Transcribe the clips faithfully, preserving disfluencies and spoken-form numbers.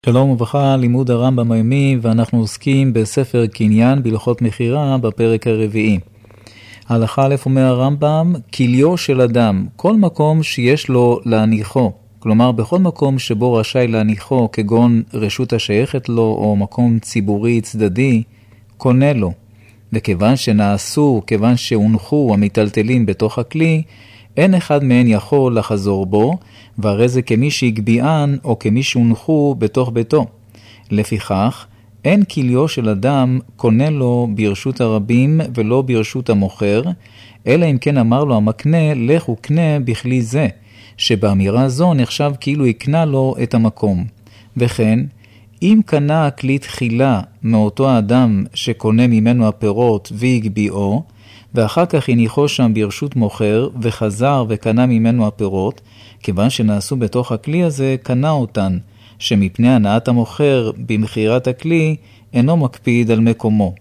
שלום וברכה, לימוד הרמב"ם היומי, ואנחנו עוסקים בספר קניין בהלכות מחירה בפרק הרביעי. הלכה א' אומר הרמב"ם, כליו של אדם, כל מקום שיש לו להניחו, כלומר בכל מקום שבו רשאי להניחו כגון רשות השייכת לו או מקום ציבורי צדדי, קונה לו. וכיוון שנעשו, כיוון שהונחו המטלטלים בתוך הכלי, אין אחד מהן יכול לחזור בו, והרי זה כמי שהגביען או כמי שהונחו בתוך ביתו. לפיכך, אין כליו של אדם קונה לו ברשות הרבים ולא ברשות המוכר, אלא אם כן אמר לו המקנה, לך וקנה בכלי זה, שבאמירה זו נחשב כאילו יקנה לו את המקום. וכן, אם קנה הכלי תחילה מאותו האדם שקונה ממנו הפירות והגביעו, ואחר כך הניחו שם ברשות מוכר וחזר וקנה ממנו הפירות, כיוון שנעשו בתוך הכלי הזה קנה אותן, שמפני הנעת המוכר במחירת הכלי אינו מקפיד על מקומו.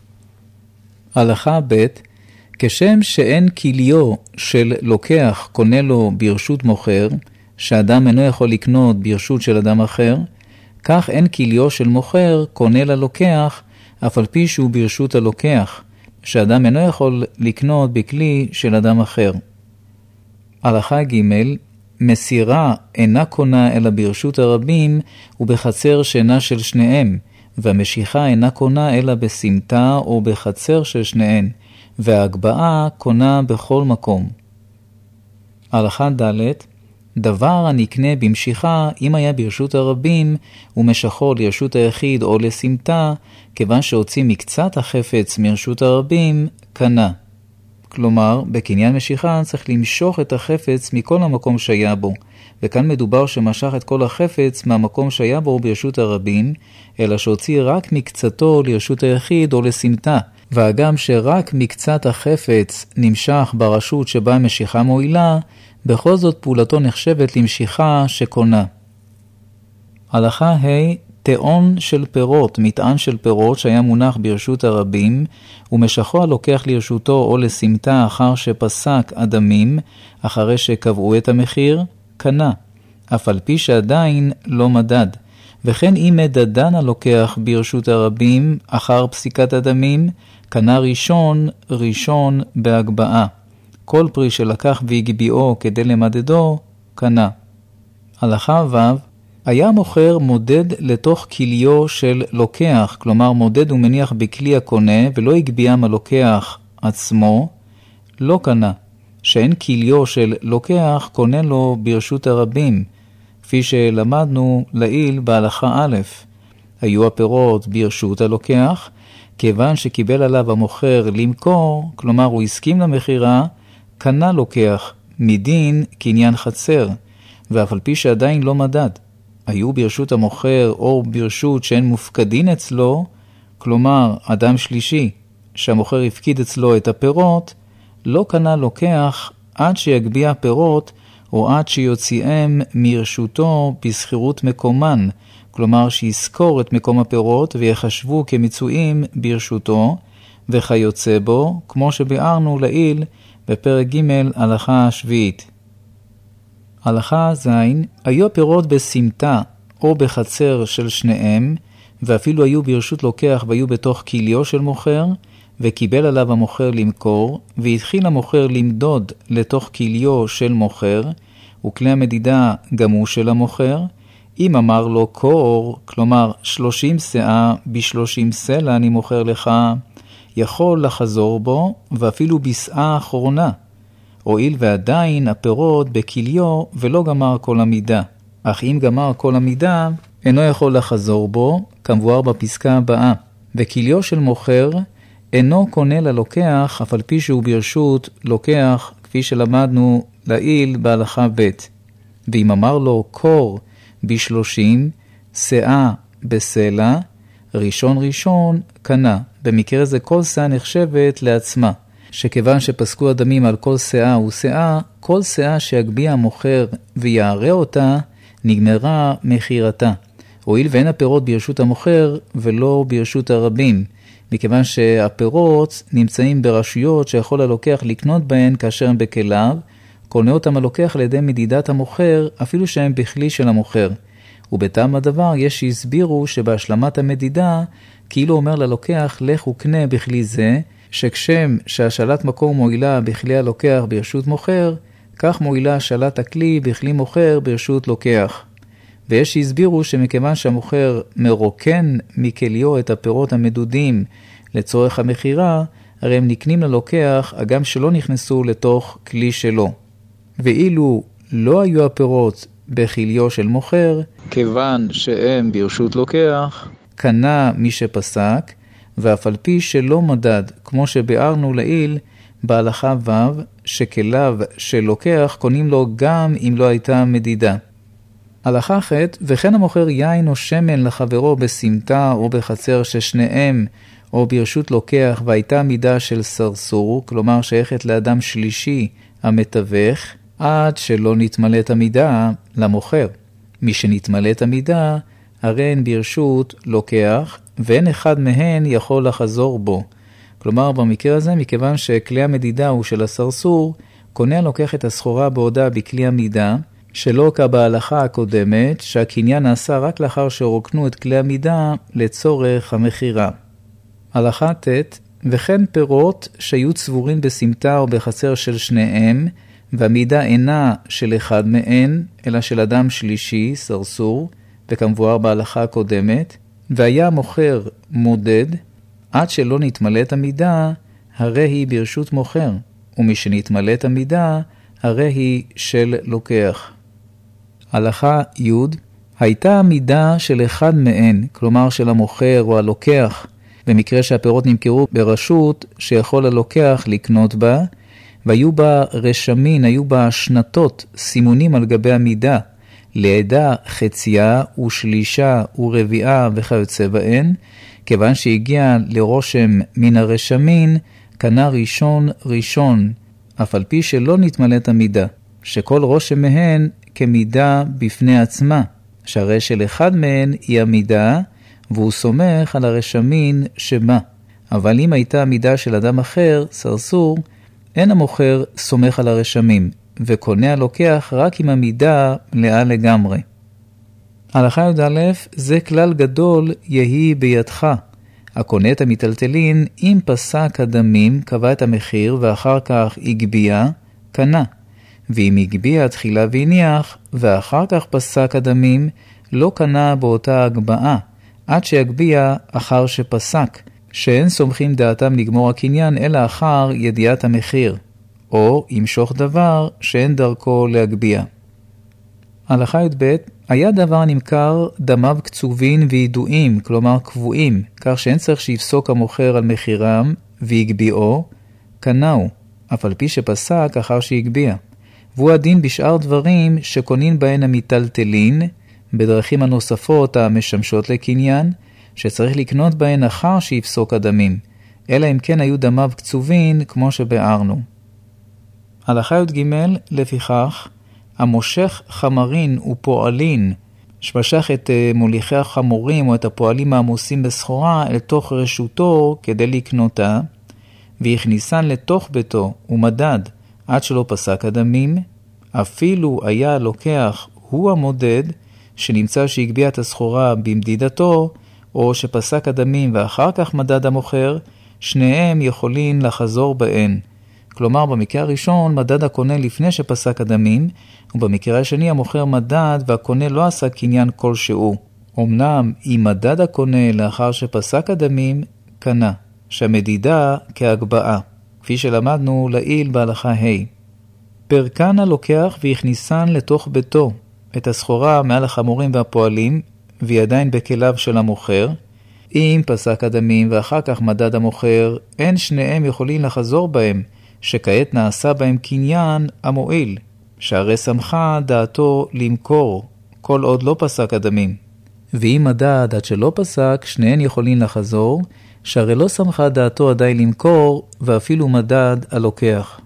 הלכה ב' כשם שאין כליו של לוקח קונה לו ברשות מוכר, שאדם אינו יכול לקנות ברשות של אדם אחר, כך אין כליו של מוכר קונה ללוקח, אף על פי שהוא ברשות הלוקח, שאדם אינו יכול לקנות בכלי של אדם אחר. הלכה ג' מסירה אינה קונה אלא ברשות הרבים ובחצר שאינה של שניהם, והמשיכה אינה קונה אלא בסמטה או בחצר של שניהם, וההגבעה קונה בכל מקום. הלכה ד' דבר הנקנה במשיכה אם היה ברשות הרבים ומשכו לרשות היחיד או לסמטה, כיוון שהוציא מקצת החפץ מרשות הרבים, קנה. כלומר, בקניין משיכה צריך למשוך את החפץ מכל המקום שהיה בו, וכאן מדובר שמשך את כל החפץ מהמקום שהיה בו ברשות הרבים, אלא שהוציא רק מקצתו לרשות היחיד או לסמטה, והגם שרק מקצת החפץ נמשך ברשות שבה משיכה מועילה, בכל זאת פעולתו נחשבת למשיכה שקונה. הלכה ה' תאון של פירות, מטען של פירות שהיה מונח ברשות הרבים, ומשכו הלוקח לרשותו או לסמטה אחר שפסק אדמים, אחרי שקבעו את המחיר, קנה, אף על פי שעדיין לא מדד. וכן אם מדדן הלוקח ברשות הרבים, אחר פסיקת אדמים, קנה ראשון, ראשון בהגבעה. כל פרי שלקח והגביעו כדי למדדו, קנה. הלכה ו' היה מוכר מודד לתוך כליו של לוקח, כלומר מודד ומניח בכלי הקונה ולא הגביעם הלוקח עצמו, לא קנה, שאין כליו של לוקח קונה לו ברשות הרבים, כפי שלמדנו לעיל בהלכה א'. היו הפירות ברשות הלוקח, כיוון שקיבל עליו המוכר למכור, כלומר הוא הסכים למחירה, קנה לוקח מדין קניין חצר, ואף על פי שעדיין לא מדד. היו ברשות המוכר או ברשות שהן מופקדין אצלו, כלומר אדם שלישי שהמוכר הפקיד אצלו את הפירות, לא קנה לוקח עד שיגביע פירות או עד שיוציאם מרשותו בסחירות מקומן, כלומר שיזכור את מקום הפירות ויחשבו כמצויים ברשותו וכיוצא בו, כמו שביארנו לעיל בפרק ג' הלכה השביעית. הלכה ז' היו פירות בסמטה או בחצר של שניהם, ואפילו היו ברשות לוקח והיו בתוך כליו של מוכר, וקיבל עליו המוכר למכור, והתחיל המוכר למדוד לתוך כליו של מוכר, וכלי המדידה גם הוא של המוכר. אם אמר לו קור, כלומר שלושים שאה בשלושים סלע אני מוכר לך, יכול לחזור בו, ואפילו בשאה האחרונה, הואיל ועדיין הפירות בכליו ולא גמר כל המידה. אך אם גמר כל המידה, אינו יכול לחזור בו, כמבואר בפסקה הבאה. וכליו של מוכר אינו קונה ללוקח, אף על פי שהוא ברשות לוקח, כפי שלמדנו לעיל בהלכה ב'. ואם אמר לו קור בשלושים, שאה בסלע, ראשון ראשון קנה. במקרה זה כל שאה נחשבת לעצמה, שכיוון שפסקו אדמים על כל שאה ושאה, כל שאה שיגביע המוכר ויערה אותה, נגמרה מחירתה. הואיל ואין הפירות ברשות המוכר ולא ברשות הרבים, מכיוון שהפירות נמצאים ברשויות שיכול הלוקח לקנות בהן כאשר הם בכליו, קונה אותם הלוקח על ידי מדידת המוכר, אפילו שהם בכלי של המוכר. ובטעם הדבר יש שהסבירו שבהשלמת המדידה, כאילו אומר ללוקח, לך וקנה בכלי זה, שכשם שהשאלת מקום מועילה בכלי הלוקח ברשות מוכר, כך מועילה השאלת הכלי בכלי מוכר ברשות לוקח. ויש שהסבירו שמכיוון שהמוכר מרוקן מכליו את הפירות המדודים לצורך המחירה, הרי הם נקנים ללוקח, אגם שלא נכנסו לתוך כלי שלו. ואילו לא היו הפירות בכליו של מוכר, כיוון שהם ברשות לוקח, קנה מי שפסק, ואף על פי שלא מדד, כמו שביארנו לעיל, בהלכה ו' שכליו של לוקח קונים לו גם אם לא הייתה מדידה. הלכה ח' וכן המוכר יין או שמן לחברו בסמטה או בחצר ששניהם או ברשות לוקח והייתה מידה של סרסור, כלומר שייכת לאדם שלישי המתווך, עד שלא נתמלאת המידה למוכר. מי שנתמלאת המידה, הרי הן ברשות לוקח, ואין אחד מהן יכול לחזור בו. כלומר, במקרה הזה, מכיוון שכלי המדידה הוא של הסרסור, קונה לוקח את הסחורה בעודה בכלי המידה, שלא כבהלכה הקודמת, שהקניין נעשה רק לאחר שרוקנו את כלי המידה לצורך המחירה. הלכה ט' וכן פירות שהיו צבורים בסמטה או בחצר של שניהם, והמידה אינה של אחד מהן, אלא של אדם שלישי, סרסור, וכמבואר בהלכה הקודמת, והיה מוכר מודד, עד שלא נתמלאת המידה, הרי היא ברשות מוכר, ומי שנתמלאת המידה, הרי היא של לוקח. הלכה י' הייתה המידה של אחד מהן, כלומר של המוכר או הלוקח, במקרה שהפירות נמכרו ברשות שיכול הלוקח לקנות בה, והיו בה רשמין, היו בה שנתות, סימונים על גבי המידה, לעדה חצייה ושלישה ורביעה וכיוצא בהן, כיוון שהגיע לרושם מן הרשמין, קנה ראשון ראשון, אף על פי שלא נתמלאת המידה, שכל רושם מהן כמידה בפני עצמה, שהרי של אחד מהן היא המידה, והוא סומך על הרשמין שבה. אבל אם הייתה המידה של אדם אחר, סרסור, אין המוכר סומך על הרשמים, וקונה הלוקח רק עם המידה מלאה לגמרי. הלכה י"א זה כלל גדול יהי בידך. הקונה את המטלטלין, אם פסק הדמים, קבע את המחיר ואחר כך הגביע, קנה. ואם הגביע תחילה והניח, ואחר כך פסק הדמים, לא קנה באותה הגבעה, עד שיגביע אחר שפסק, שאין סומכים דעתם לגמור הקניין, אלא אחר ידיעת המחיר, או ימשוך דבר שאין דרכו להגביע. הלכה י"ב היה דבר נמכר דמיו קצובין וידועים, כלומר קבועים, כך שאין צריך שיפסוק המוכר על מחירם ויגביעו, קנאו, אף על פי שפסק אחר שיגביע. והוא הדין בשאר דברים שקונים בהן המטלטלין, בדרכים הנוספות המשמשות לקניין, שצריך לקנות בהן אחר שיפסוק הדמים, אלא אם כן היו דמיו קצובין כמו שבארנו. הלכה י"ג לפיכך, המושך חמרין ופועלין, שמשך את מוליכי החמורים או את הפועלים העמוסים בסחורה אל תוך רשותו כדי לקנותה, והכניסן לתוך ביתו ומדד עד שלא פסק הדמים, אפילו היה לוקח הוא המודד שנמצא שהגביע את הסחורה במדידתו, או שפסק הדמים ואחר כך מדד המוכר, שניהם יכולים לחזור בהן. כלומר, במקרה הראשון מדד הקונה לפני שפסק הדמים, ובמקרה השני המוכר מדד והקונה לא עשה קניין כלשהו. אמנם אם מדד הקונה לאחר שפסק הדמים, קנה, שהמדידה כהגבעה, כפי שלמדנו לעיל בהלכה ה'. פרקן הלוקח והכניסן לתוך ביתו את הסחורה מעל החמורים והפועלים, והיא עדיין בכליו של המוכר. אם פסק הדמים ואחר כך מדד המוכר, אין שניהם יכולים לחזור בהם, שכעת נעשה בהם קניין המועיל, שהרי שמחה דעתו למכור, כל עוד לא פסק הדמים. ואם מדד עד שלא פסק, שניהם יכולים לחזור, שהרי לא שמחה דעתו עדיין למכור, ואפילו מדד הלוקח.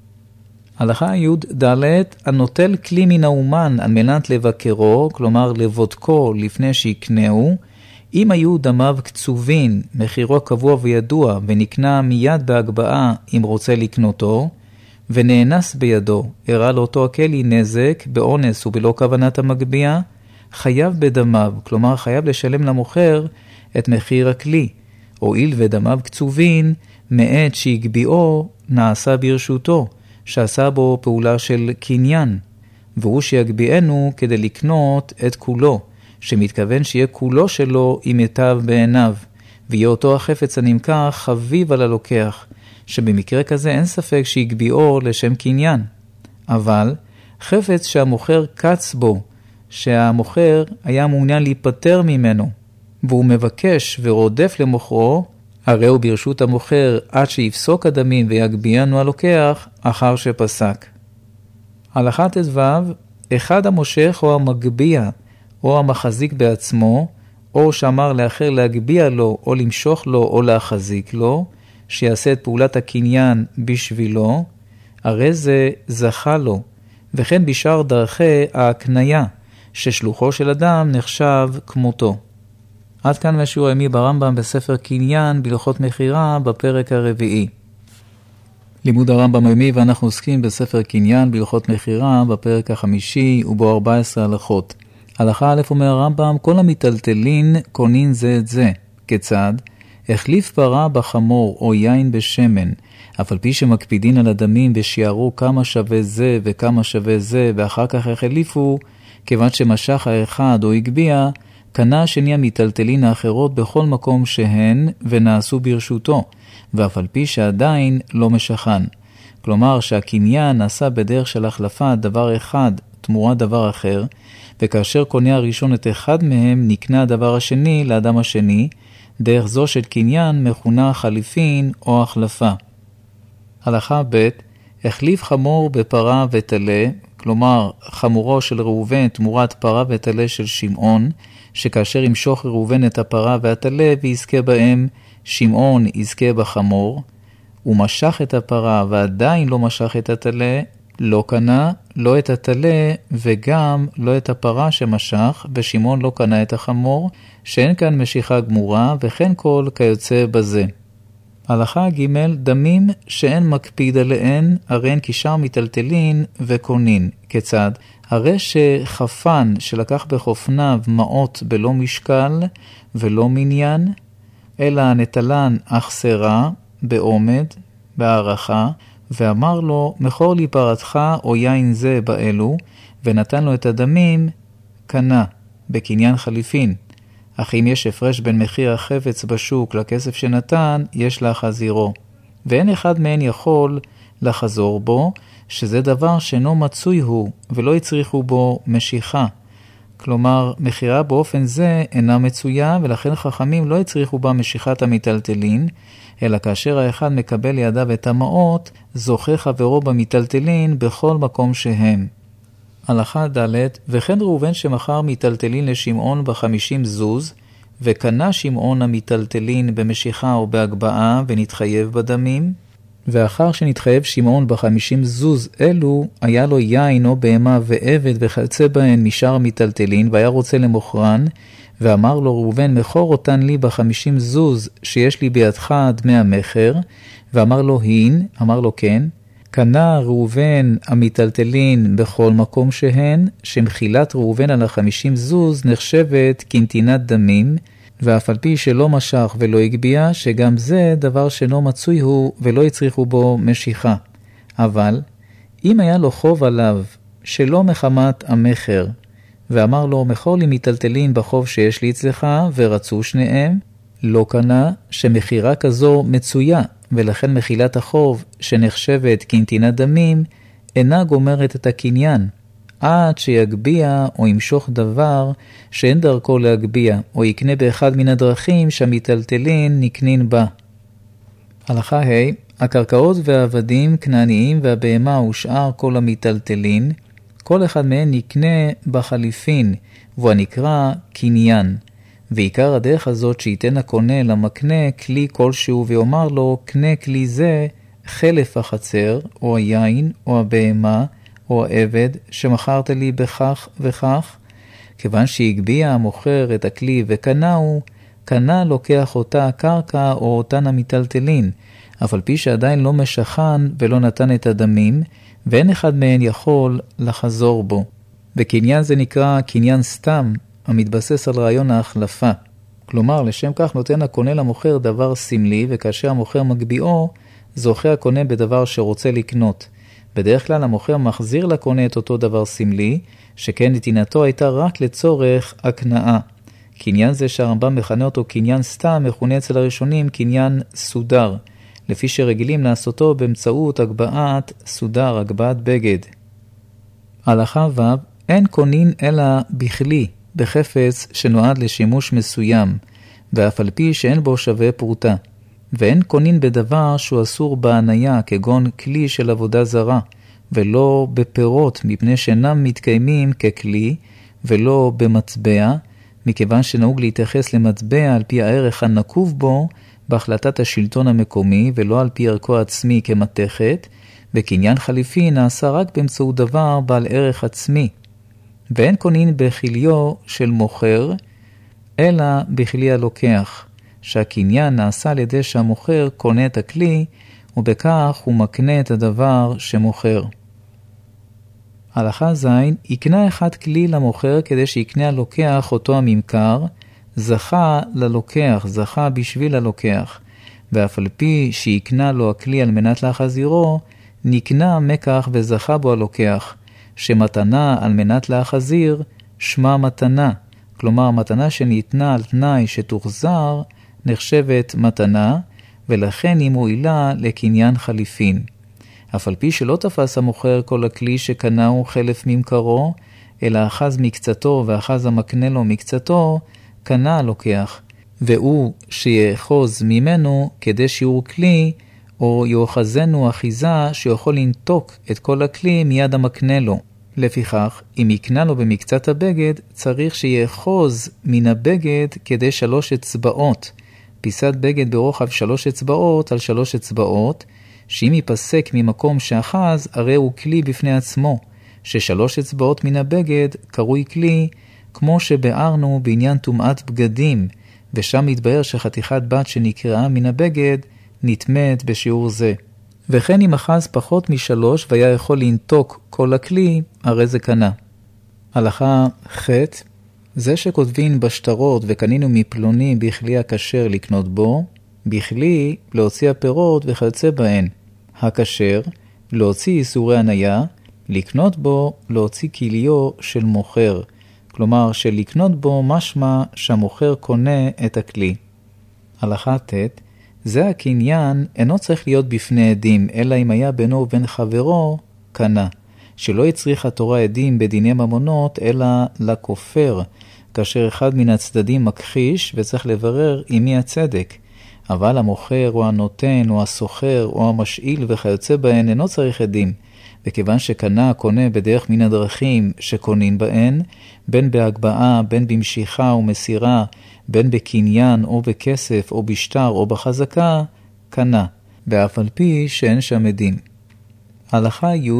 הלכה י"ד הנוטל כלי מן האומן על מנת לבקרו, כלומר לבודקו לפני שיקנהו, אם היו דמיו קצובין, מחירו קבוע וידוע, ונקנה מיד בהגבעה אם רוצה לקנותו, ונאנס בידו, הראה לאותו הכלי נזק, באונס ובלא כוונת המגביע, חייב בדמיו, כלומר חייב לשלם למוכר את מחיר הכלי, הואיל ודמיו קצובין, מעת שהגביאו נעשה ברשותו, שעשה בו פעולה של קניין, והוא שיגביאנו כדי לקנות את כולו, שמתכוון שיהיה כולו שלו עם מיטב בעיניו, ויהיה אותו החפץ הנמכר חביב על הלוקח, שבמקרה כזה אין ספק שיגביאו לשם קניין. אבל חפץ שהמוכר קץ בו, שהמוכר היה מעוניין להיפטר ממנו, והוא מבקש ורודף למוכרו, הרי הוא ברשות המוכר עד שיפסוק הדמים ויגביאנו הלוקח אחר שפסק. הלכה ט"ו, אחד המושך או המגביע או המחזיק בעצמו, או שאמר לאחר להגביע לו או למשוך לו או להחזיק לו, שיעשה את פעולת הקניין בשבילו, הרי זה זכה לו, וכן בשאר דרכי ההקניה, ששלוחו של אדם נחשב כמותו. עד כאן מהשיעור היומי ברמב"ם בספר קניין בהלכות מכירה בפרק הרביעי. לימוד הרמב"ם היומי, ואנחנו עוסקים בספר קניין בהלכות מכירה בפרק החמישי ובו ארבע עשרה הלכות. הלכה א' אומר הרמב"ם, כל המטלטלין קונין זה את זה. כיצד? החליף פרה בחמור או יין בשמן, אף על פי שמקפידין על הדמים ושיערו כמה שווה זה וכמה שווה זה, ואחר כך החליפו, כיוון שמשך האחד או הגביע, קנה השני המטלטלין האחרות בכל מקום שהן ונעשו ברשותו, ואף על פי שעדיין לא משכן. כלומר שהקניין נעשה בדרך של החלפה דבר אחד תמורה דבר אחר, וכאשר קונה הראשון את אחד מהם נקנה הדבר השני לאדם השני, דרך זו של קניין מכונה חליפין או החלפה. הלכה ב' החליף חמור בפרה ותלה, כלומר חמורו של ראובן תמורת פרה ותלה של שמעון, שכאשר ימשוך ראובן את הפרה והתלה ויזכה בהם, שמעון יזכה בחמור, הוא משך את הפרה ועדיין לא משך את התלה, לא קנה, לא את התלה וגם לא את הפרה שמשך, ושמעון לא קנה את החמור, שאין כאן משיכה גמורה, וכן כל כיוצא בזה. הלכה ג' דמים שאין מקפיד עליהן, הרי הן כשאר מטלטלין וקונין. כיצד? הרי שחפן שלקח בחופניו מעות בלא משקל ולא מניין, אלא נטלן אכסרה בעומד, בהערכה, ואמר לו, מכור לי פרתך או יין זה באלו, ונתן לו את הדמים, קנה, בקניין חליפין. אך אם יש הפרש בין מחיר החפץ בשוק לכסף שנתן, יש להחזירו. ואין אחד מהן יכול לחזור בו, שזה דבר שאינו מצוי הוא, ולא יצריכו בו משיכה. כלומר, מחירה באופן זה אינה מצויה, ולכן חכמים לא יצריכו בה משיכת המטלטלין, אלא כאשר האחד מקבל לידיו את המעות, זוכה חברו במטלטלין בכל מקום שהם. הלכה ד' וכן ראובן שמכר מטלטלין לשמעון בחמישים זוז, וקנה שמעון המטלטלין במשיכה או בהגבעה ונתחייב בדמים, ואחר שנתחייב שמעון בחמישים זוז אלו, היה לו יין או בהמה ועבד וחצה בהן משאר המטלטלין, והיה רוצה למוכרן, ואמר לו ראובן, מכור אותן לי בחמישים זוז שיש לי בידך דמי המחר, ואמר לו הין, אמר לו כן, קנה ראובן המטלטלין בכל מקום שהן, שמחילת ראובן על החמישים זוז נחשבת כנתינת דמים, ואף על פי שלא משך ולא הגביע, שגם זה דבר שאינו מצוי הוא ולא יצריכו בו משיכה. אבל אם היה לו חוב עליו שלא מחמת המחר, ואמר לו, מכור לי מטלטלין בחוב שיש לי אצלך, ורצו שניהם, לא קנה, שמחירה כזו מצויה, ולכן מחילת החוב שנחשבת כנתינת דמים, אינה גומרת את הקניין, עד שיגביע או ימשוך דבר שאין דרכו להגביע, או יקנה באחד מן הדרכים שהמטלטלין נקנין בה. הלכה ה' הקרקעות והעבדים, כנעניים והבהמה ושאר כל המטלטלין, כל אחד מהן נקנה בחליפין, והוא הנקרא קניין. ועיקר הדרך הזאת שייתן הקונה למקנה כלי כלשהו ויאמר לו, קנה כלי זה חלף החצר, או היין, או הבהמה, או העבד, שמכרת לי בכך וכך. כיוון שהגביע המוכר את הכלי וקנהו, קנה לוקח אותה הקרקע או אותן המטלטלין, אף על פי שעדיין לא משכן ולא נתן את הדמים, ואין אחד מהן יכול לחזור בו. וקניין זה נקרא קניין סתם, המתבסס על רעיון ההחלפה. כלומר, לשם כך נותן הקונה למוכר דבר סמלי, וכאשר המוכר מגביעו, זוכה הקונה בדבר שרוצה לקנות. בדרך כלל המוכר מחזיר לקונה את אותו דבר סמלי, שכן נתינתו הייתה רק לצורך הקנאה. קניין זה שהרמב"ם מכנה אותו קניין סתם, מכונה אצל הראשונים קניין סודר, לפי שרגילים לעשותו באמצעות הגבעת סודר, הגבעת בגד. הלכה ו' אין קונין אלא בכלי, בחפץ שנועד לשימוש מסוים, ואף על פי שאין בו שווה פרוטה. ואין קונין בדבר שהוא אסור בהניה, כגון כלי של עבודה זרה, ולא בפירות, מפני שאינם מתקיימים ככלי, ולא במטבע, מכיוון שנהוג להתייחס למטבע על פי הערך הנקוב בו, בהחלטת השלטון המקומי, ולא על פי ערכו עצמי כמתכת, וקניין חליפי נעשה רק באמצעות דבר בעל ערך עצמי. ואין קונין בכליו של מוכר, אלא בכלי הלוקח, שהקניין נעשה על ידי שהמוכר קונה את הכלי, ובכך הוא מקנה את הדבר שמוכר. הלכה ז' יקנה אחד כלי למוכר כדי שיקנה הלוקח אותו הממכר, זכה ללוקח, זכה בשביל הלוקח, ואף על פי שיקנה לו הכלי על מנת להחזירו, נקנה מקח וזכה בו הלוקח, שמתנה על מנת להחזיר, שמה מתנה, כלומר מתנה שניתנה על תנאי שתוחזר, נחשבת מתנה, ולכן היא מועילה לקניין חליפין. אף על פי שלא תפס המוכר כל הכלי שקנהו חלף ממכרו, אלא אחז מקצתו ואחז המקנה לו מקצתו, קנה הלוקח, והוא שיאחוז ממנו כדי שיעור כלי, או יאחזנו אחיזה שיכול לנתוק את כל הכלי מיד המקנה לו. לפיכך, אם יקנה לו במקצת הבגד, צריך שיאחוז מן הבגד כדי שלוש אצבעות, פיסת בגד ברוחב שלוש אצבעות על שלוש אצבעות, שאם ייפסק ממקום שאחז, הרי הוא כלי בפני עצמו, ששלוש אצבעות מן הבגד קרוי כלי, כמו שבארנו בעניין טומאת בגדים, ושם מתבהר שחתיכת בת שנקראה מן הבגד נתמת בשיעור זה. וכן אם אחז פחות משלוש והיה יכול לנתוק כל הכלי, הרי זה קנה. הלכה ח' זה שכותבים בשטרות וקנינו מפלוני בכלי הכשר לקנות בו, בכלי להוציא הפירות וכיוצא בהן. הכשר להוציא איסורי הניה, לקנות בו להוציא כליו של מוכר. כלומר שלקנות בו משמע שהמוכר קונה את הכלי. הלכה ט' זה הקניין אינו צריך להיות בפני עדים, אלא אם היה בינו ובין חברו, קנה. שלא יצריך התורה עדים בדיני ממונות, אלא לכופר, כאשר אחד מן הצדדים מכחיש וצריך לברר עם מי הצדק. אבל המוכר או הנותן או הסוחר או המשאיל וכיוצא בהן אינו צריך עדים, וכיוון שקנה קונה בדרך מן הדרכים שקונים בהן, בין בהגבעה, בין במשיכה ומסירה, בין בקניין או בכסף או בשטר או בחזקה, קנה, ואף על פי שאין שם עדים. הלכה י'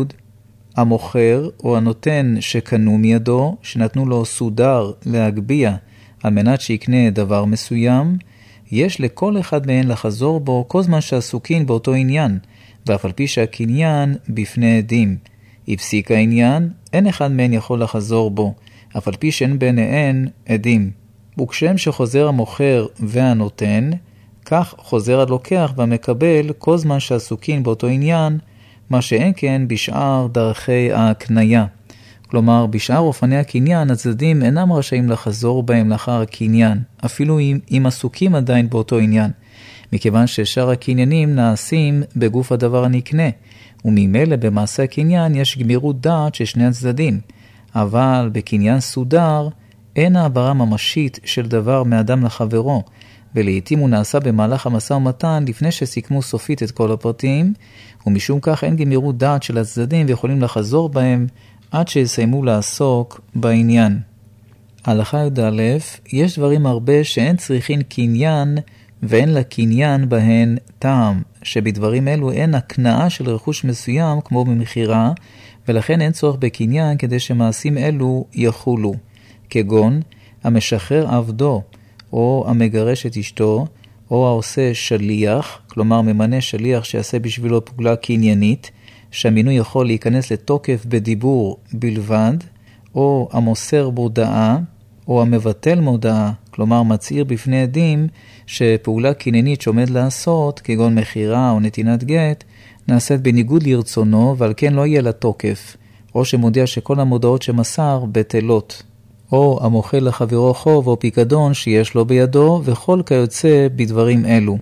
המוכר או הנותן שקנו מידו, שנתנו לו סודר להגביע על מנת שיקנה דבר מסוים, יש לכל אחד מהן לחזור בו כל זמן שעסוקין באותו עניין, ואף על פי שהקניין בפני עדים. הפסיק העניין, אין אחד מהן יכול לחזור בו, אף על פי שאין ביניהן עדים. וכשם שחוזר המוכר והנותן, כך חוזר הלוקח והמקבל כל זמן שעסוקין באותו עניין, מה שאין כן בשאר דרכי הקניה. כלומר, בשאר אופני הקניין, הצדדים אינם רשאים לחזור בהם לאחר הקניין, אפילו אם, אם עסוקים עדיין באותו עניין, מכיוון ששאר הקניינים נעשים בגוף הדבר הנקנה, וממילא במעשה הקניין יש גמירות דעת של שני הצדדים, אבל בקניין סודר אין העברה ממשית של דבר מאדם לחברו, ולעיתים הוא נעשה במהלך המשא ומתן לפני שסיכמו סופית את כל הפרטים, ומשום כך אין גמירות דעת של הצדדים ויכולים לחזור בהם עד שיסיימו לעסוק בעניין. הלכה י"א, יש דברים הרבה שאין צריכים קניין ואין לקניין בהן טעם, שבדברים אלו אין הקנאה של רכוש מסוים כמו במחירה, ולכן אין צורך בקניין כדי שמעשים אלו יחולו, כגון המשחרר עבדו, או המגרש את אשתו, או העושה שליח, כלומר ממנה שליח שיעשה בשבילו פעולה קניינית, שהמינוי יכול להיכנס לתוקף בדיבור בלבד, או המוסר מודעה, או המבטל מודעה, כלומר מצעיר בפני עדים שפעולה קניינית שעומד לעשות, כגון מחירה או נתינת גט, נעשית בניגוד לרצונו ועל כן לא יהיה לה תוקף, או שמודיע שכל המודעות שמסר בטלות, או המוכל לחברו חוב או פיקדון שיש לו בידו, וכל כיוצא בדברים אלו.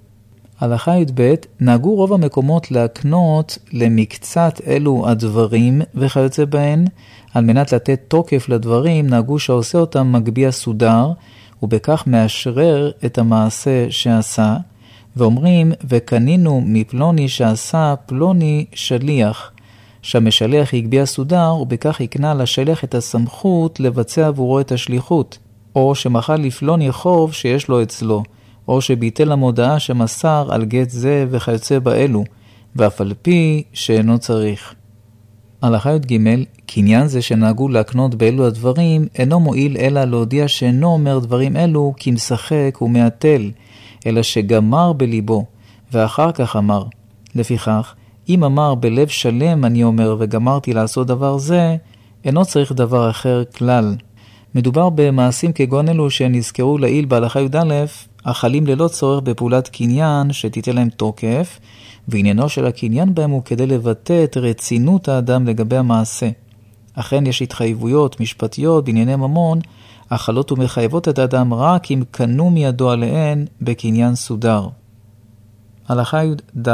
הלכה י"ב, נהגו רוב המקומות להקנות למקצת אלו הדברים וכיוצא בהן, על מנת לתת תוקף לדברים, נהגו שעושה אותם מגביע סודר, ובכך מאשרר את המעשה שעשה, ואומרים, וקנינו מפלוני שעשה פלוני שליח, שהמשליח יגביע סודר, ובכך יקנה לשליח את הסמכות לבצע עבורו את השליחות, או שמחל לפלוני חוב שיש לו אצלו, או שביטל המודעה שמסר על גט זה וכיוצא באלו, ואף על פי שאינו צריך. הלכה י"ג, קניין זה שנהגו להקנות באלו הדברים, אינו מועיל אלא להודיע שאינו אומר דברים אלו כי משחק ומעטל, אלא שגמר בליבו, ואחר כך אמר. לפיכך, אם אמר בלב שלם אני אומר וגמרתי לעשות דבר זה, אינו צריך דבר אחר כלל. מדובר במעשים כגון אלו שנזכרו לעיל בהלכה י"א, החלים ללא צורך בפעולת קניין שתיתן להם תוקף, ועניינו של הקניין בהם הוא כדי לבטא את רצינות האדם לגבי המעשה. אכן יש התחייבויות משפטיות בענייני ממון, החלות ומחייבות את האדם רק אם קנו מידו עליהן בקניין סודר. הלכה י"ד,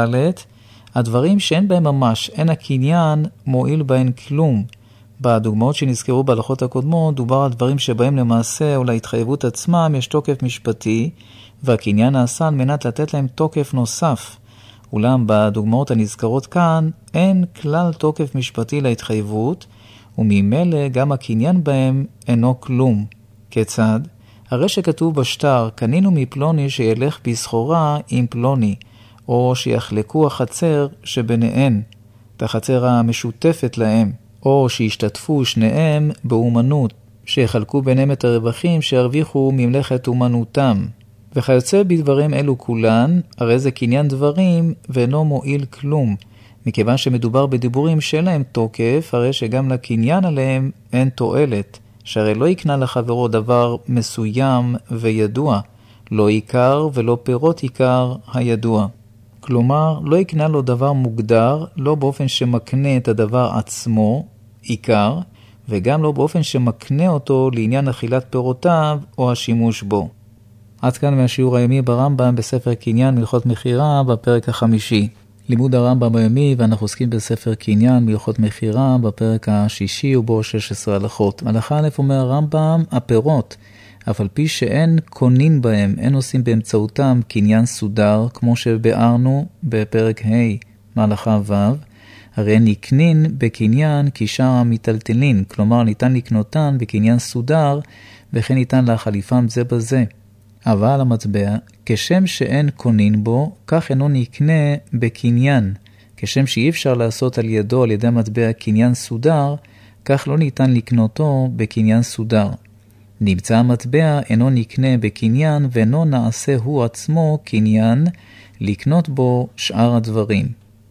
הדברים שאין בהם ממש, אין הקניין מועיל בהן כלום. בדוגמאות שנזכרו בהלכות הקודמות, דובר על דברים שבהם למעשה או להתחייבות עצמם יש תוקף משפטי, והקניין נעשה על מנת לתת להם תוקף נוסף. אולם בדוגמאות הנזכרות כאן, אין כלל תוקף משפטי להתחייבות, וממילא גם הקניין בהם אינו כלום. כיצד? הרי שכתוב בשטר, קנינו מפלוני שילך בסחורה עם פלוני, או שיחלקו החצר שביניהן, את החצר המשותפת להם, או שישתתפו שניהם באומנות, שיחלקו ביניהם את הרווחים שהרוויחו ממלאכת אומנותם. וכיוצא בדברים אלו כולן, הרי זה קניין דברים ואינו מועיל כלום, מכיוון שמדובר בדיבורים שלהם תוקף, הרי שגם לקניין עליהם אין תועלת, שהרי לא יקנה לחברו דבר מסוים וידוע, לא עיקר ולא פירות עיקר הידוע. כלומר, לא יקנה לו דבר מוגדר, לא באופן שמקנה את הדבר עצמו, עיקר, וגם לא באופן שמקנה אותו לעניין אכילת פירותיו או השימוש בו. עד כאן מהשיעור היומי ברמב"ם בספר קניין מלכות מחירה בפרק החמישי. לימוד הרמב"ם היומי, ואנחנו עוסקים בספר קניין מלכות מחירה בפרק השישי ובו שש עשרה הלכות. הלכה א' אומר הרמב"ם, הפירות, אף על פי שאין קונין בהם, אין עושים באמצעותם קניין סודר, כמו שבארנו בפרק ה' מהלכה ו', הרי נקנין בקניין כשאר המטלטלין, כלומר ניתן לקנותן בקניין סודר, וכן ניתן להחליפם זה בזה. אבל המטבע, כשם שאין קונין בו, כך אינו נקנה בקניין. כשם שאי אפשר לעשות על ידו על ידי המטבע קניין סודר, כך לא ניתן לקנותו בקניין סודר. נמצא המטבע אינו נקנה בקניין ואינו נעשה הוא עצמו קניין לקנות בו שאר הדברים.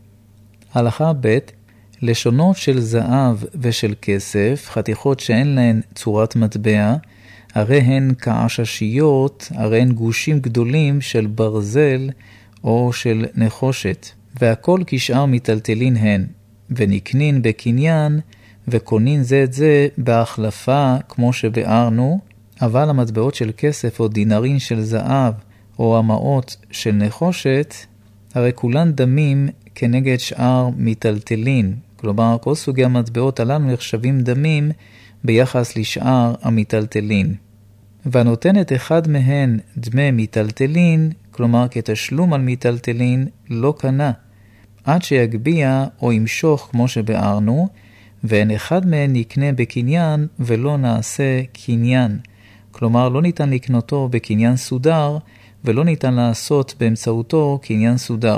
הלכה ב' לשונות של זהב ושל כסף, חתיכות שאין להן צורת מטבע, הרי הן כעששיות, הרי הן גושים גדולים של ברזל או של נחושת, והכל כשאר מטלטלין הן, ונקנין בקניין, וקונין זה את זה בהחלפה כמו שבארנו, אבל המטבעות של כסף או דינרין של זהב או המעות של נחושת, הרי כולן דמים כנגד שאר מטלטלין, כלומר כל סוגי המטבעות הללו נחשבים דמים ביחס לשאר המטלטלין. והנותן את אחד מהן דמי מטלטלין, כלומר כתשלום על מטלטלין, לא קנה, עד שיגביע או ימשוך כמו שבארנו, ואין אחד מהן נקנה בקניין ולא נעשה קניין. כלומר, לא ניתן לקנותו בקניין סודר, ולא ניתן לעשות באמצעותו קניין סודר.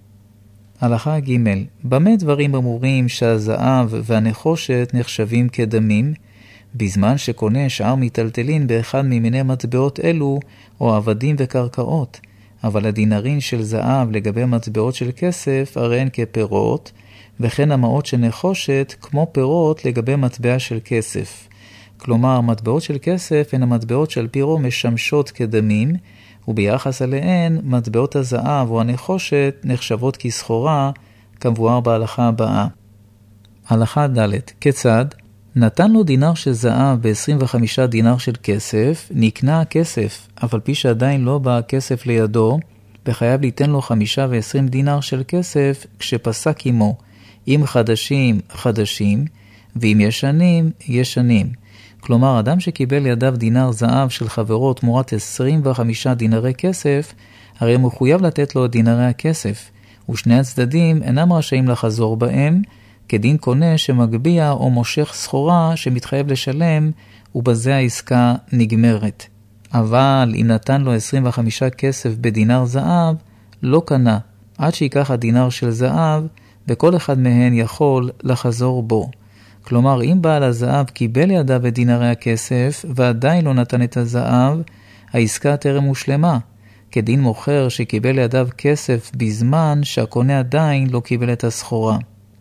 הלכה ג' במה דברים אמורים שהזהב והנחושת נחשבים כדמים, בזמן שקונה שאר מטלטלין באחד ממיני מטבעות אלו, או עבדים וקרקעות, אבל הדינרין של זהב לגבי מטבעות של כסף הרי הן כפירות, וכן המעות של נחושת כמו פירות לגבי מטבע של כסף. כלומר, מטבעות של כסף הן המטבעות של פירו משמשות כדמים, וביחס עליהן מטבעות הזהב או הנחושת נחשבות כסחורה, כמבואר בהלכה הבאה. הלכה ד' כיצד? נתן לו דינר של זהב ב-עשרים וחמישה דינר של כסף, נקנה הכסף, אבל פי שעדיין לא בא הכסף לידו, וחייב ליתן לו חמישה ועשרים דינר של כסף כשפסק עמו, אם חדשים חדשים, ואם ישנים ישנים. כלומר, אדם שקיבל ידיו דינר זהב של חברו תמורת עשרים וחמישה דינרי כסף, הרי מחויב לתת לו את דינרי הכסף, ושני הצדדים אינם רשאים לחזור בהם, כדין קונה שמגביע או מושך סחורה שמתחייב לשלם, ובזה העסקה נגמרת. אבל אם נתן לו עשרים וחמישה כסף בדינר זהב, לא קנה, עד שיקח הדינר של זהב, וכל אחד מהן יכול לחזור בו. כלומר, אם בעל הזהב קיבל ידיו את דינרי הכסף, ועדיין לא נתן את הזהב, העסקה טרם הושלמה, כדין מוכר שקיבל ידיו כסף בזמן שהקונה עדיין לא קיבל את הסחורה.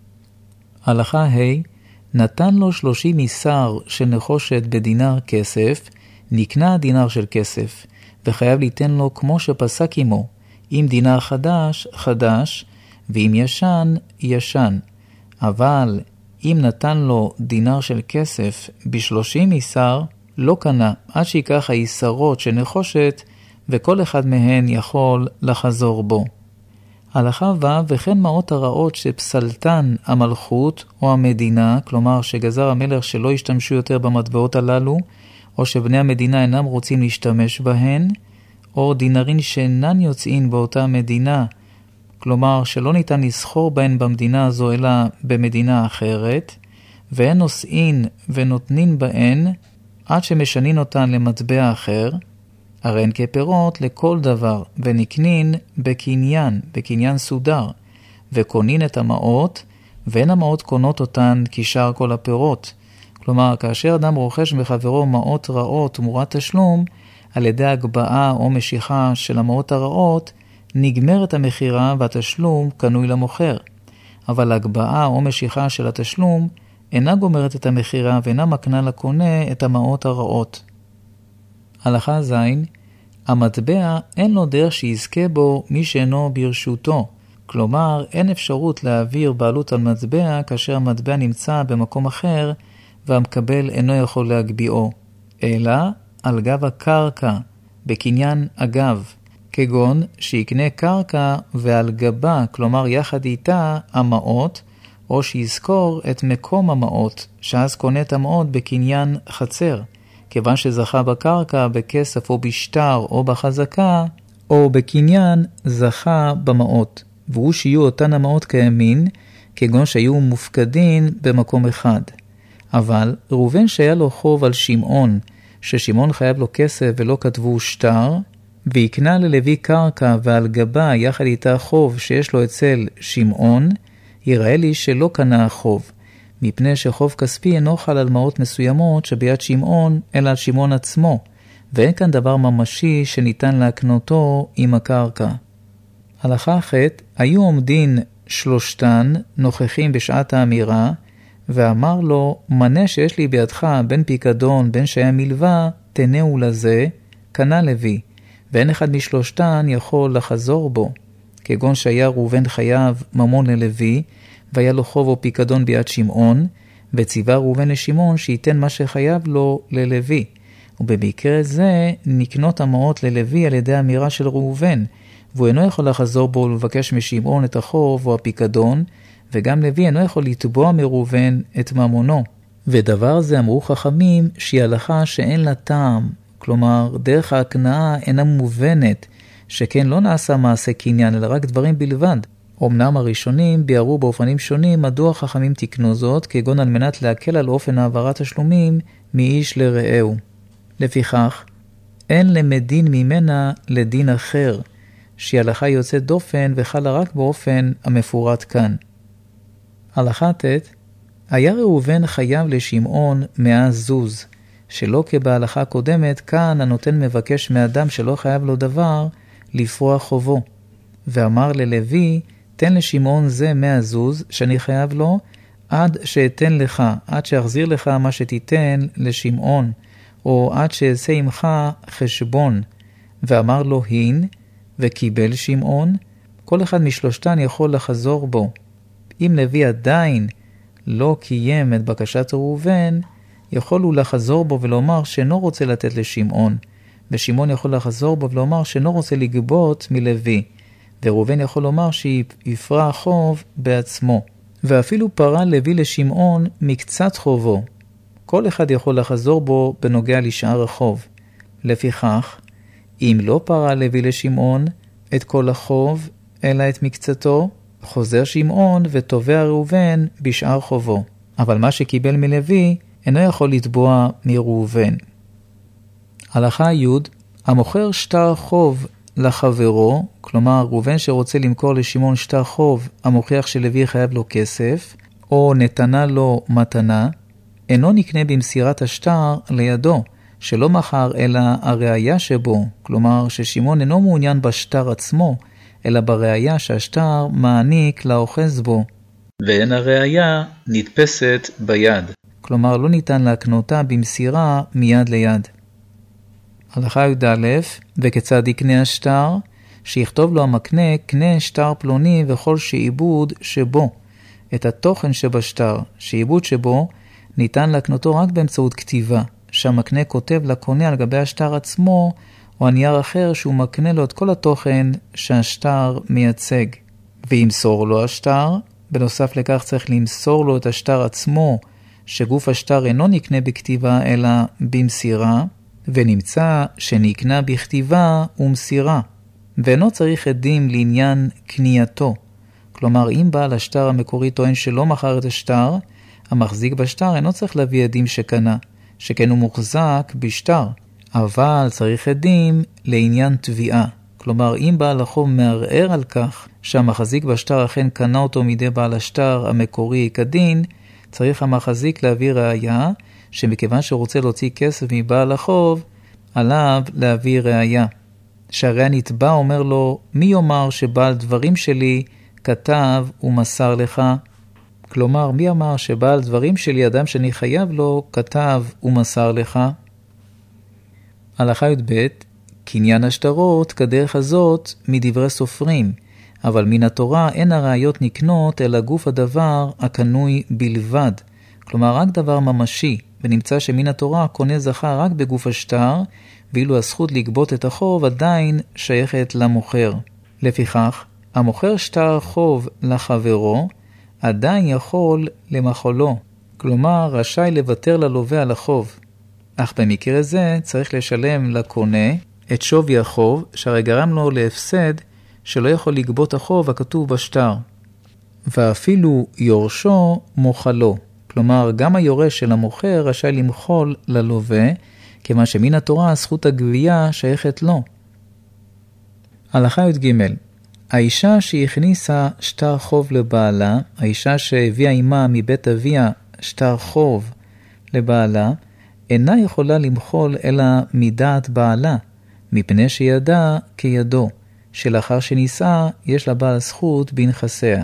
הלכה ה' נתן לו שלושים מיסר של נחושת בדינר כסף, נקנה דינר של כסף, וחייב ליתן לו כמו שפסק עמו, אם דינר חדש, חדש, ואם ישן, ישן. אבל אם נתן לו דינר של כסף בשלושים מיסר, לא קנה, עד שיקח היסרות של נחושת, וכל אחד מהן יכול לחזור בו. הלכה ו' וכן מעות הרעות שפסלתן המלכות או המדינה, כלומר שגזר המלך שלא ישתמשו יותר במטבעות הללו, או שבני המדינה אינם רוצים להשתמש בהן, או דינרים שאינן יוצאים באותה מדינה, כלומר שלא ניתן לסחור בהן במדינה הזו אלא במדינה אחרת, והן נושאים ונותנים בהן עד שמשנין אותן למטבע אחר, הרי הן כפירות לכל דבר, ונקנין בקניין, בקניין סודר, וקונין את המעות, והן המעות קונות אותן כשאר כל הפירות. כלומר, כאשר אדם רוכש מחברו מעות רעות תמורת תשלום, על ידי הגבעה או משיכה של המעות הרעות, נגמרת המחירה והתשלום קנוי למוכר. אבל הגבעה או משיכה של התשלום אינה גומרת את המחירה ואינה מקנה לקונה את המעות הרעות. הלכה ז' המטבע אין לו דרך שיזכה בו מי שאינו ברשותו. כלומר, אין אפשרות להעביר בעלות על מטבע כאשר המטבע נמצא במקום אחר והמקבל אינו יכול להגביעו, אלא על גב הקרקע, בקניין אגב, כגון שיקנה קרקע ועל גבה, כלומר יחד איתה המעות, או שיזכור את מקום המעות, שאז קונה את המעות בקניין חצר, כיוון שזכה בקרקע בכסף או בשטר או בחזקה, או בקניין זכה במעות, והוא שיהיו אותן המעות כימין, כגון שהיו מופקדין במקום אחד. אבל ראובן שהיה לו חוב על שמעון, ששמעון חייב לו כסף ולא כתבו שטר, ויקנה ללוי קרקע ועל גבה יחד איתה חוב שיש לו אצל שמעון, יראה לי שלא קנה החוב, מפני שחוב כספי אינו חל על מעות מסוימות שביד שמעון, אלא על שמעון עצמו, ואין כאן דבר ממשי שניתן להקנותו עם הקרקע. הלכה ח' היו עומדין שלושתן נוכחים בשעת האמירה, ואמר לו, מנה שיש לי בידך בין פיקדון בין שהיה מלווה, תנאו לזה, קנה לוי, ואין אחד משלושתן יכול לחזור בו, כגון שהיה ראובן חייב ממון ללוי, והיה לו חוב או פיקדון ביד שמעון, וציווה ראובן לשמעון שייתן מה שחייב לו ללוי. ובמקרה זה נקנות המעות ללוי על ידי אמירה של ראובן, והוא אינו יכול לחזור בו ולבקש משמעון את החוב או הפיקדון, וגם לוי אינו יכול לתבוע מראובן את ממונו. ודבר זה אמרו חכמים שהיא הלכה שאין לה טעם, כלומר דרך ההקנאה אינה מובנת, שכן לא נעשה מעשה קניין אלא רק דברים בלבד. אמנם הראשונים ביארו באופנים שונים מדוע חכמים תקנו זאת, כגון על מנת להקל על אופן העברת השלומים מאיש לרעהו. לפיכך, אין למדין ממנה לדין אחר, שהיא הלכה יוצאת דופן וחלה רק באופן המפורט כאן. הלכה ט' היה ראובן חייב לשמעון מאה זוז, שלא כבהלכה קודמת כאן הנותן מבקש מאדם שלא חייב לו דבר לפרוע חובו, ואמר ללוי תן לשמעון זה מאה זוז שאני חייב לו, עד שאתן לך, עד שאחזיר לך מה שתיתן לשמעון, או עד שאעשה עמך חשבון. ואמר לו הין, וקיבל שמעון, כל אחד משלושתן יכול לחזור בו. אם לוי עדיין לא קיים את בקשת ראובן, יכול הוא לחזור בו ולומר שאינו רוצה לתת לשמעון, ושמעון יכול לחזור בו ולומר שאינו רוצה לגבות מלוי, וראובן יכול לומר שיפרע החוב בעצמו. ואפילו פרע לוי לשמעון מקצת חובו. כל אחד יכול לחזור בו בנוגע לשאר החוב. לפיכך, אם לא פרע לוי לשמעון את כל החוב, אלא את מקצתו, חוזר שמעון ותובע ראובן בשאר חובו. אבל מה שקיבל מלוי אינו יכול לתבוע מראובן. הלכה י' המוכר שטר חוב לחברו, כלומר ראובן שרוצה למכור לשמעון שטר חוב המוכיח שלוי חייב לו כסף, או נתנה לו מתנה, אינו נקנה במסירת השטר לידו, שלא מחר אלא הראיה שבו, כלומר ששמעון אינו מעוניין בשטר עצמו, אלא בראיה שהשטר מעניק לאוחז בו. ואין הראיה נתפסת ביד. כלומר לא ניתן להקנותה במסירה מיד ליד. הלכה י"א, וכיצד יקנה השטר? שיכתוב לו המקנה, קנה שטר פלוני וכל שעיבוד שבו. את התוכן שבשטר, שעיבוד שבו, ניתן להקנותו רק באמצעות כתיבה, שהמקנה כותב לקונה על גבי השטר עצמו, או הנייר אחר שהוא מקנה לו את כל התוכן שהשטר מייצג. וימסור לו השטר, בנוסף לכך צריך למסור לו את השטר עצמו, שגוף השטר אינו נקנה בכתיבה אלא במסירה, ונמצא שנקנה בכתיבה ומסירה, ואינו צריך עדים לעניין קנייתו. כלומר, אם בעל השטר המקורי טוען שלא מכר את השטר, המחזיק בשטר אינו צריך להביא עדים שקנה, שכן הוא מוחזק בשטר, אבל צריך עדים לעניין תביעה. כלומר, אם בעל החוב מערער על כך שהמחזיק בשטר אכן קנה אותו מידי בעל השטר המקורי כדין, צריך המחזיק להביא ראיה, שמכיוון שרוצה להוציא כסף מבעל החוב, עליו להביא ראיה. שהרי הנתבע אומר לו, מי יאמר שבעל דברים שלי כתב ומסר לך? כלומר, מי אמר שבעל דברים שלי, אדם שאני חייב לו, כתב ומסר לך? הלכה י"ב, קניין השטרות כדרך הזאת מדברי סופרים, אבל מן התורה אין הראיות נקנות אלא גוף הדבר הקנוי בלבד. כלומר, רק דבר ממשי, ונמצא שמן התורה קונה זכה רק בגוף השטר, ואילו הזכות לגבות את החוב עדיין שייכת למוכר. לפיכך, המוכר שטר חוב לחברו, עדיין יכול למחולו, כלומר רשאי לוותר ללווה על החוב. אך במקרה זה צריך לשלם לקונה את שווי החוב, שהרי גרם לו להפסד שלא יכול לגבות החוב הכתוב בשטר. ואפילו יורשו מוחלו, כלומר גם היורש של המוכר רשאי למחול ללווה, כמה שמן התורה זכות הגבייה שייכת לו. הלכה י"ג, האישה שהכניסה שטר חוב לבעלה, האישה שהביאה עמה מבית אביה שטר חוב לבעלה, אינה יכולה למחול אלא מדעת בעלה, מפני שידע כידו, שלאחר שנישאה יש לה בעל זכות בנכסיה.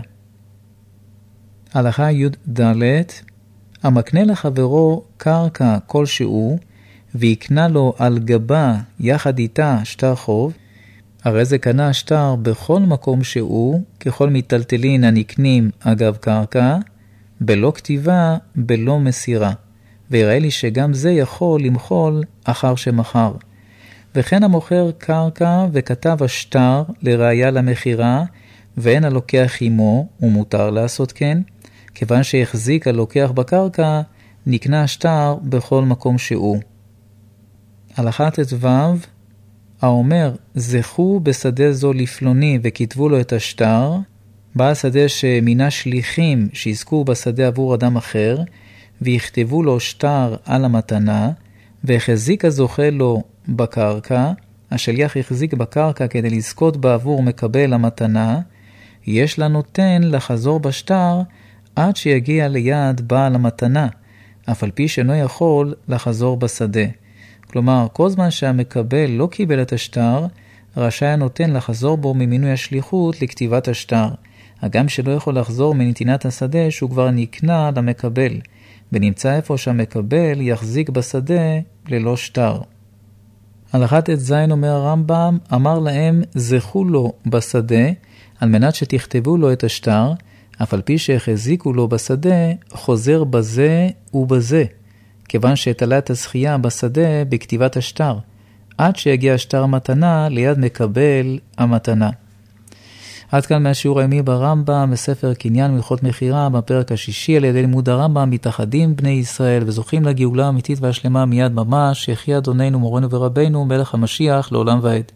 הלכה י"ד, המקנה לחברו קרקע כלשהו, ויקנה לו על גבה יחד איתה שטר חוב, הרי זה קנה שטר בכל מקום שהוא, ככל מיטלטלין הנקנים אגב קרקע, בלא כתיבה, בלא מסירה. ויראה לי שגם זה יכול למחול אחר שמחר. וכן המוכר קרקע וכתב השטר לראיה למחירה, ואין הלוקח עמו, ומותר לעשות כן, כיוון שהחזיק הלוקח בקרקע, נקנה השטר בכל מקום שהוא. הלכה ט"ו, האומר, זכו בשדה זו לפלוני וכתבו לו את השטר, בעל שדה שמינה שליחים שיזכו בשדה עבור אדם אחר, ויכתבו לו שטר על המתנה, והחזיק הזוכה לו בקרקע, השליח החזיק בקרקע כדי לזכות בעבור מקבל המתנה, יש לה נותן לחזור בשטר עד שיגיע ליד בעל המתנה, אף על פי שאינו יכול לחזור בשדה. כלומר, כל זמן שהמקבל לא קיבל את השטר, רשאי הנותן לחזור בו ממינוי השליחות לכתיבת השטר, הגם שלא יכול לחזור מנתינת השדה שהוא כבר נקנה למקבל, ונמצא איפה שהמקבל יחזיק בשדה ללא שטר. הלכה ט"ז אומר הרמב"ם, אמר להם זכו לו בשדה, על מנת שתכתבו לו את השטר, אף על פי שהחזיקו לו בשדה, חוזר בזה ובזה, כיוון שהתלה את הזכייה בשדה בכתיבת השטר, עד שהגיע השטר המתנה ליד מקבל המתנה. עד כאן מהשיעור היומי ברמב"ם, בספר קניין מלכות מחירה, בפרק השישי, על ידי לימוד הרמב"ם מתאחדים בני ישראל וזוכים לגאולה האמיתית והשלמה מיד ממש, יחי אדוננו מורנו ורבנו מלך המשיח לעולם ועד.